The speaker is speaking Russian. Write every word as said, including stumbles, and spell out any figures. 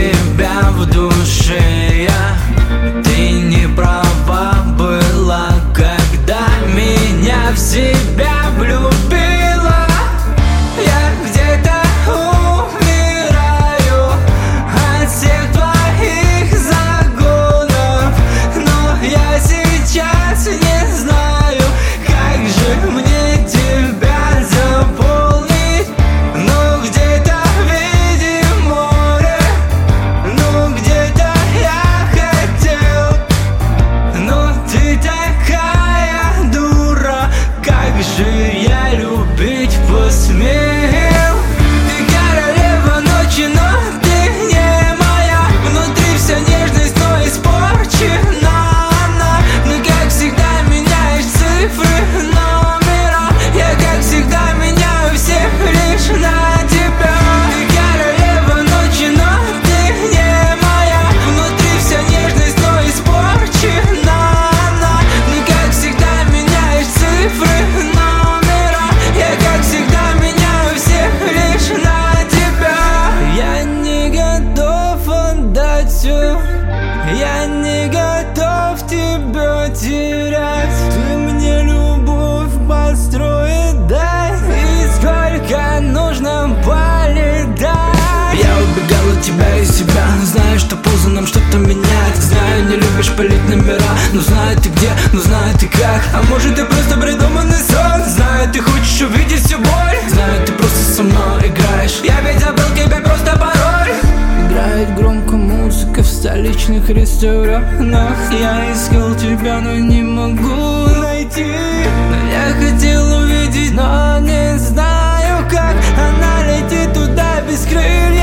тебя в душе я. Ты не права была, когда меня в себя влюбила. Я где-то умираю от всех твоих загонов, но я сейчас не знаю, как же мне тебя заполнить. Ну где-то видим море, ну где-то я хотел, но ты такая дура, как же я любить посмел. Ты королева ночи, но ты не моя. Внутри вся нежность, но испорчена она. Ну как всегда меняешь цифры, номера. Я как всегда меняю всех лишь на тебя. Ты королева ночи, но ты не моя. Внутри вся нежность, но испорчена она. Ну как всегда меняешь цифры, номера. Я как всегда меняю всех лишь на тебя. Я не готов отдать все, я не готов тебя терять. Ты мне любовь построить дай, и сколько нужно полетать. Я убегал от тебя и себя, знаю, что поздно нам что-то менять. Знаю, не любишь палить номера, но знаю ты где, но знаю ты как. А может ты просто придуманный сон. Знаю, ты хочешь увидеть всю боль. Знаю, ты просто со мной играешь. Я ведь забыл тебе просто пароль. Играет громко музыка в столичных ресторанах. Я искал тебя, но не могу найти. Но я хотел увидеть, но не знаю как. Она летит туда без крыльев.